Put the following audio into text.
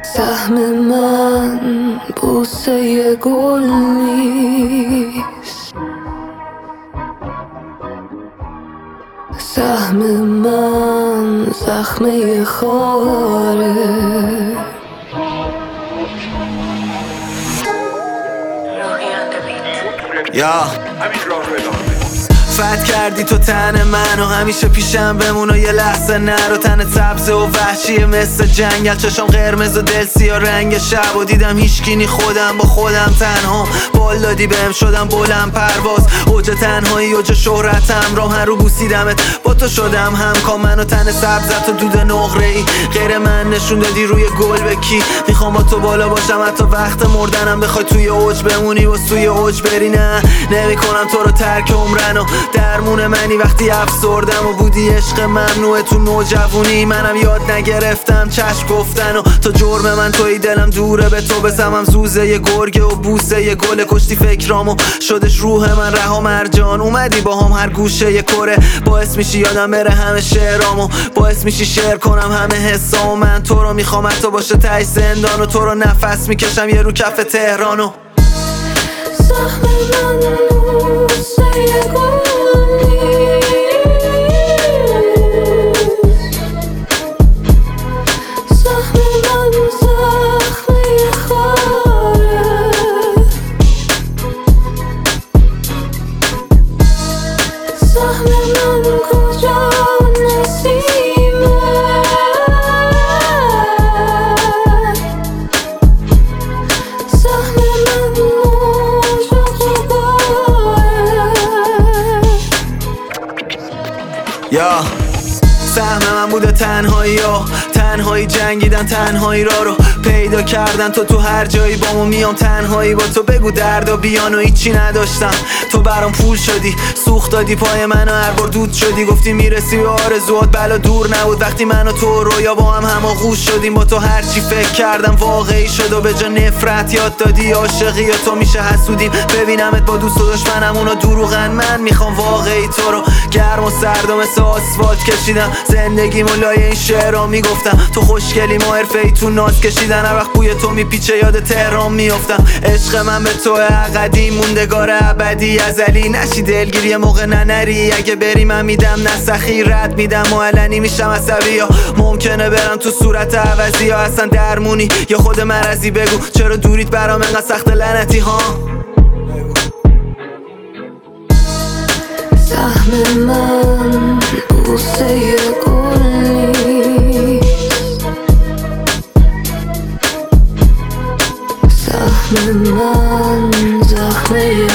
سهم من بوسه گل نیست، سهم من زخمه خاره. فت کردی تو تن من و همیشه پیشم بمون و یه لحظه نرو. تن سبز و وحشیه مثل جنگل، چشام قرمز و دل سیاه رنگ شب و دیدم هیچکی خودم با خودم تنها. بال دادی بهم شدم بلند پرواز، اوج تنهایی اوج شهرتم، راهن رو بوسیدمت با تو شدم همکام. من و تن سبزت و دود نقره ای غیر من نشون دادی روی گل به کی. میخوام با تو بالا باشم حتی وقت مردنم، بخوای توی اوج بمونی و سوی اوج بری. نه نمیکنم تو رو ترک عمرن و درمون منی وقتی افسردم و بودی عشق ممنوع تو نوجوونی. منم یاد نگرفتم چشم گفتن و تو جرم من توی دلم دوره به تو بسمم زوزه ی گرگه و بوسه ی گل. کشتی فکرامو شدش روح من رها مرجان، اومدی با هم هر گوشه ی کره. باعث میشی یادم بره همه شعرامو، باعث میشی شعر کنم همه حسامو. من تو رو میخوام حتی باشه ته زندان و تو رو نفس میکشم یه رو کف تهرانو. سهم من بوسه گل سهم من بوده تنهایی ها، تنهایی جنگیدن، تنهایی رو پیدا کردن. تو هر جایی بامو میام تنهایی با تو، بگو درد و بیان و هیچی نداشتم. تو برام پول شدی، سوخت دادی پای من و هر بار دود شدی. گفتی میرسی به آرزوات بلا دور نبود وقتی من و تو رویا با هم هماغوش شدیم. با تو هرچی فکر کردم واقعی شد و به جا نفرت یاد دادی عاشقی و تو میشه حسودیم. ببینمت با دوست و دشمنم اونا دروغن، من میخوام واقعی تو رو. گرم و سرد و مثل آسفالت کشیدم زندگیمو لای این شعرها میگفتم. تو خوشگلی ما حرفه‌ای تو ناز کشیدن، هر وقت بوی تو میپیچه یاد تهران میافتم. عشق من به تو قدیم موندگار ابدی ازلی، نشی دلگیری موقع ننری. اگه بری من میدم نسخی رد میدم و علنی میشم عصبی، یا ممکنه برم تو صورت عوضی، یا اصلا درمونی یا خود مرضی. بگو چرا دوریت برام انقدر سخت لعنتی ها. سهم من بوسه گل نیست، سهم من زخمه